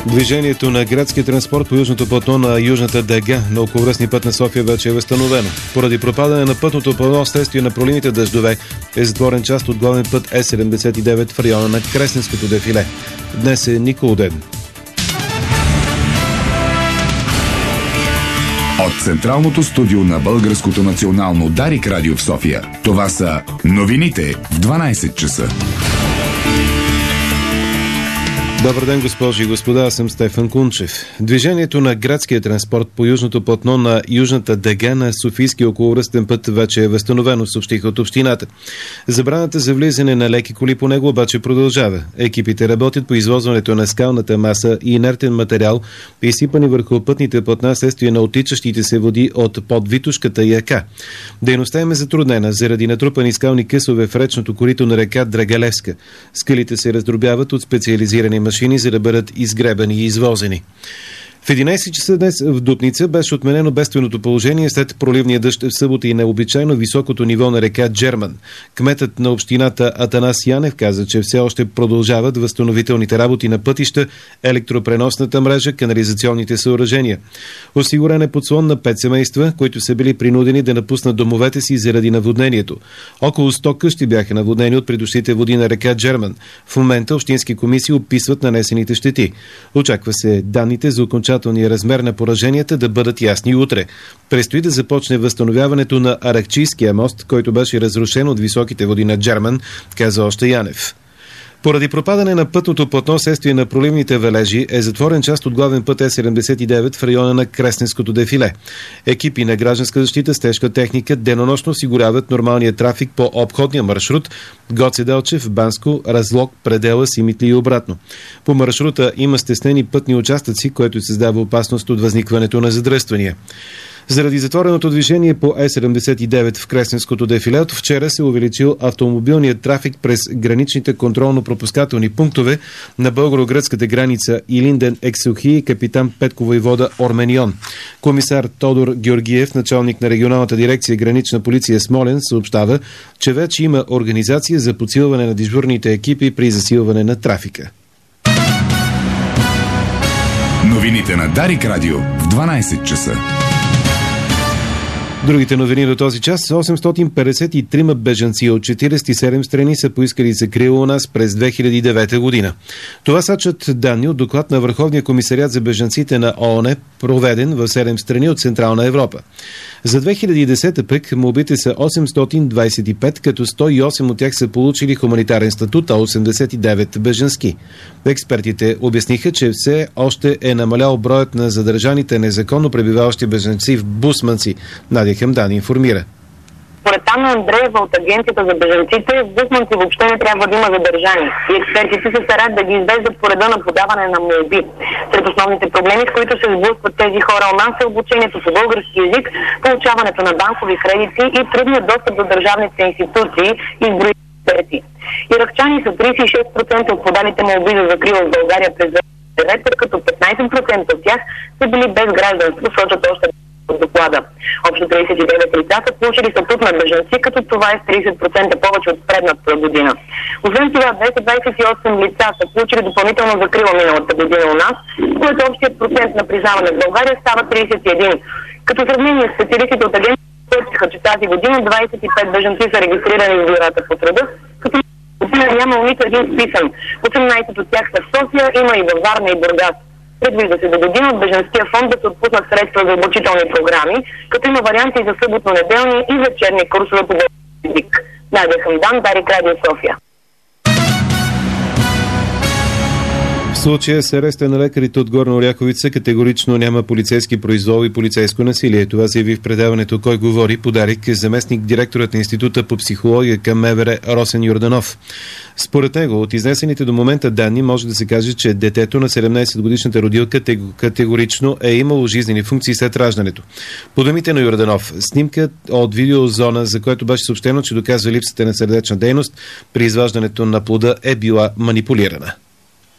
Движението на градския транспорт по южното платно на Южната дъга на околовръстния път на София вече е възстановено. Поради пропадане на пътното платно вследствие на проливните дъждове е затворен част от главен път Е79 в района на Кресненското дефиле. Днес е Николден. От централното студио на Българското национално Дарик радио в София. Това са новините в 12 часа. Добър ден, госпожи и господа, аз съм Стефан Кунчев. Движението на градския транспорт по южното платно на Южната дъга на Софийския околовръстен път вече е възстановено, съобщиха от общината. Забраната за влизане на леки коли по него обаче продължава. Екипите работят по извозването на скалната маса и инертен материал, изсипани върху пътните платна следствие на отичащите се води от подвитушката яка. Дейността им е затруднена заради натрупани скални късове в речното корито на река Драгалевска. Скалите се раздробяват от специализирани машини, за да бъдат изгребани и извозени. В 11 часа днес в Дупница беше отменено бедственото положение след проливния дъжд в събота и необичайно високото ниво на река Джерман. Кметът на общината Атанас Янев каза, че все още продължават възстановителните работи на пътища, електропреносната мрежа, канализационните съоръжения. Осигурен е подслон на 5 семейства, които са били принудени да напуснат домовете си заради наводнението. Около 100 къщи бяха наводнени от придошлите води на река Джерман. В момента общински комисии описват нанесените щети. Очаква се данните за окончателния размер на пораженията да бъдат ясни утре. Предстои да започне възстановяването на Аракчийския мост, който беше разрушен от високите води на Джерман, каза още Янев. Поради пропадане на пътното платно следствие на проливните валежи е затворен част от главен път Е79 в района на Кресненското дефиле. Екипи на гражданска защита с тежка техника денонощно осигуряват нормалния трафик по обходния маршрут Гоце Делчев, Банско, Разлог, Предела, Симитли и обратно. По маршрута има стеснени пътни участъци, което създава опасност от възникването на задръствания. Заради затвореното движение по Е79 в Кресненското дефиле от вчера се увеличил автомобилният трафик през граничните контролно-пропускателни пунктове на българо-гръцката граница Илинден, Ексухи и капитан Петко войвода Орменион. Комисар Тодор Георгиев, началник на регионалната дирекция Гранична полиция Смолен, съобщава, че вече има организация за подсилване на дежурните екипи при засилване на трафика. Новините на Дарик радио в 12 часа. Другите новини до този час. 853 бежанци от 47 страни са поискали закрила у нас през 2009 година. Това сочат данни от доклад на Върховния комисариат за бежанците на ООН, проведен в 7 страни от Централна Европа. За 2010 пък молбите са 825, като 108 от тях са получили хуманитарен статут, а 89 бежански. Експертите обясниха, че все още е намалял броят на задържаните незаконно пребиваващи бежанци в Бусманци. Надя Хамдан информира. Според Анна Андреева от Агенцията за бежанците, в Бусманци въобще не трябва да има задържани и експертите се старат да ги извеждат по реда на подаване на молби. Сред основните проблеми, с които се сблъскват тези хора у нас, е обучението по български език, получаването на банкови кредити и трудният достъп до държавните институции и изброи експерти. Иракчани са 36% от подалите молби за закрила в България през 2009, като 15% от тях са били без гражданство, сочат още от доклада. Общо 39 лица са получили статут на бежанци, като това е с 30% повече от предната година. Освен това, 228 лица са получили допълнително закрила миналата година у нас, което общият процент на признаване в България става 31. Като сравнение с специалистите от агенцията посочиха, че тази година 25 бежанци са регистрирани в бюрата по труда, като няма нито един списан. 18 от тях са в София, има и във Варна и Бургас. Предвижда се до година от бежанския фонд да се отпуснат средства за обучителни програми, като има варианти за съботно-неделни и вечерни курсове по български език. Надя Хамдан, Дарик радио София. В случая с ареста на лекарите от Горна Оряховица категорично няма полицейски произвол и полицейско насилие. Това заяви в предаването "Кой говори" по Дарик заместник директорът на Института по психология към МВР Росен Йорданов. Според него, от изнесените до момента данни може да се каже, че детето на 17-годишната родилка категорично е имало жизнени функции след раждането. По думите на Йорданов, снимка от видеозона, за което беше съобщено, че доказва липсата на сърдечна дейност при изваждането на плода, е била манипулирана.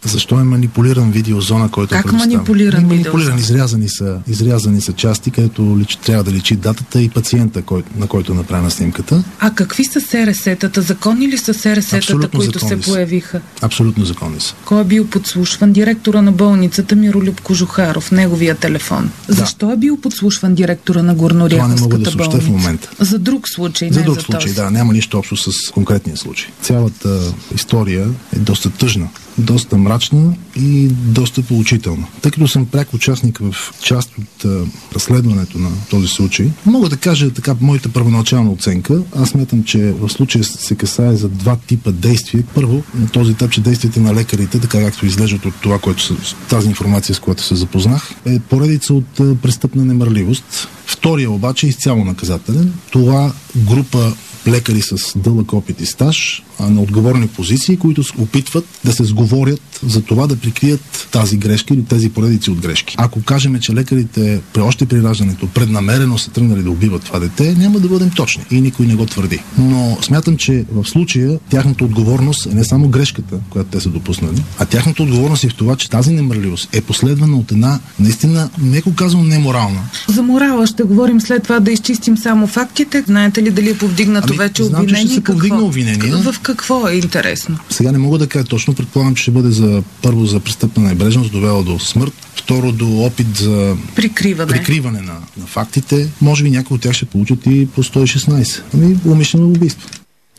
Защо е манипулиран видеозона, който е предоставен? Как манипулиран? Изрязани са части, където трябва да личи датата и пациента, на който е направена снимката. А какви са СРС-тата? Законни ли са СРС-тата, които се появиха? Абсолютно законни са. Кой е бил подслушван? Директора на болницата Миролюб Кожухаров, неговия телефон. Да. Защо е бил подслушван директора на Горнооряховската болница? Това не мога да съобща в момента. За друг случай, за друг случай, да. Няма нищо общо с конкретния случай. Цялата история е доста тъжна, доста мрачна и доста поучителна. Тъй като съм пряк участник в част от разследването на този случай, мога да кажа така моята първоначална оценка. Аз смятам, че в случая се касае за два типа действия. Първо, на този етап, че действията на лекарите, така както изглеждат от това, тази информация, с която се запознах, е поредица от престъпна немърливост. Втория обаче е изцяло наказателен. Това група лекари с дълъг опит и стаж на отговорни позиции, които опитват да се сговорят за това да прикрият тази грешка или тези поредици от грешки. Ако кажем, че лекарите още при раждането преднамерено са тръгнали да убиват това дете, няма да бъдем точни и никой не го твърди. Но смятам, че в случая тяхната отговорност е не само грешката, която те са допуснали, а тяхната отговорност е в това, че тази немърливост е последвана от една наистина, меко казвам, неморална. За морала ще говорим след това, да изчистим само фактите. Знаете ли дали е повдигнато вече обвинение? Знам, че се повдигна обвинение. В какво е интересно? Сега не мога да кажа точно. Предполагам, че ще бъде първо за престъпна небрежност, довела до смърт. Второ, до опит за прикриване на фактите. Може би някои от тях ще получат и по 116. Умишлено убийство.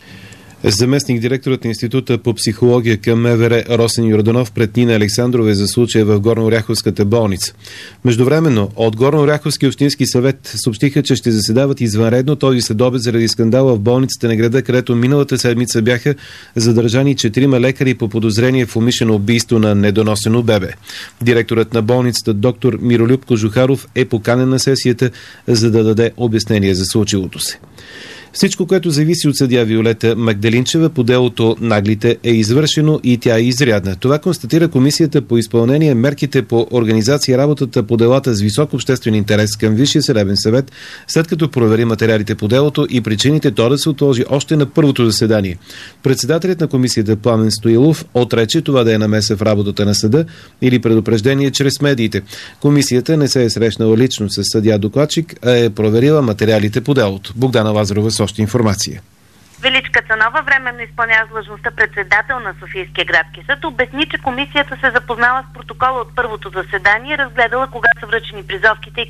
Заместник директорът на Института по психология към МВР Росен Йорданов пред Нина Александрова за случая в Горнооряховската болница. Междувременно от Горнооряховски общински съвет съобщиха, че ще заседават извънредно този следобед заради скандала в болницата на града, където миналата седмица бяха задържани 4 лекари по подозрение в умишлено убийство на недоносено бебе. Директорът на болницата доктор Миролюб Кожухаров е поканен на сесията, за да даде обяснение за случилото се. Всичко, което зависи от съдия Виолета Магдалинчева по делото Наглите, е извършено и тя е изрядна. Това констатира Комисията по изпълнение мерките по организация и работата по делата с висок обществен интерес към Висшия съдебен съвет, след като провери материалите по делото и причините то да се отложи още на първото заседание. Председателят на комисията Пламен Стоилов отрече това да е намеса в работата на съда или предупреждение чрез медиите. Комисията не се е срещнала лично с съдия докладчик, а е проверила материалите по делото. Богдана Лазарова с още информация. Величка Цанова, временно изпълнява длъжността председател на Софийския градски съд, обясни, че комисията се запознала с протокола от първото заседание, разгледала кога са връчени призовките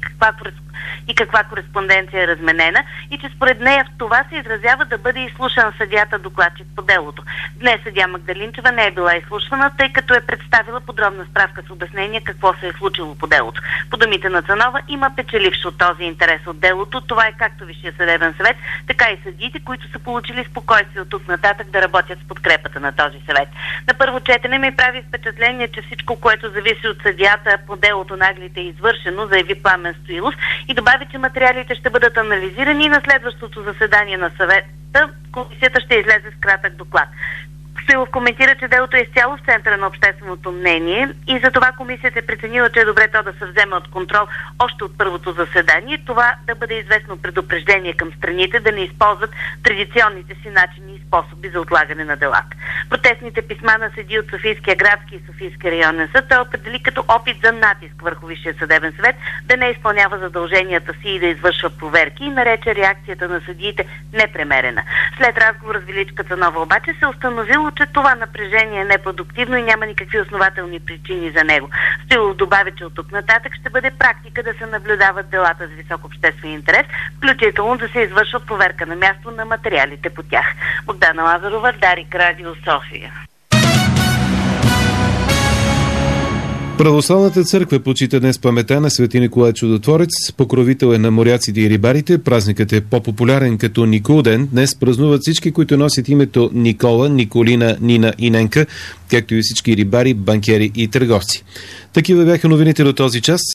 и каква кореспонденция е разменена и че според нея в това се изразява да бъде изслушан съдията докладчик по делото. Днес съдия Магдалинчева не е била изслушвана, тъй като е представила подробна справка с обяснение какво се е случило по делото. По думите на Цанова има печеливш от този интерес от делото. Това е както Висшия съдебен съвет, така и съдиите, които са получили спокойствие от тук нататък да работят с подкрепата на този съвет. На първо четене ми прави впечатление, че всичко, което зависи от съдията по делото Наглите е извършено, заяви Пламен Стоилов и добави, че материалите ще бъдат анализирани и на следващото заседание на съвета комисията ще излезе с кратък доклад. Стоилов коментира, че делото е изцяло в центъра на общественото мнение и за това комисията е преценила, че е добре то да се вземе от контрол още от първото заседание. Това да бъде известно предупреждение към страните да не използват традиционните си начини и способи за отлагане на делата. Протестните писма на съдии от Софийския градски и Софийския районен съд той определи като опит за натиск върху Висшия съдебен съвет да не изпълнява задълженията си и да извършва проверки и нарече реакцията на съдиите непремерена. След разговор с Величка Цанова обаче се установило, че това напрежение е непродуктивно и няма никакви основателни причини за него. Стоилов добави, че от тук нататък ще бъде практика да се наблюдават делата с висок обществен интерес, включително да се извършва проверка на място на материалите по тях. Богдана Лазарова, Дарик Радио, София. Православната църква почита днес памета на Свети Николай Чудотворец, покровител е на моряците и рибарите. Празникът е по-популярен като Никулден. Днес празнуват всички, които носят името Никола, Николина, Нина и Ненка, както и всички рибари, банкери и търговци. Такива бяха новините до този час.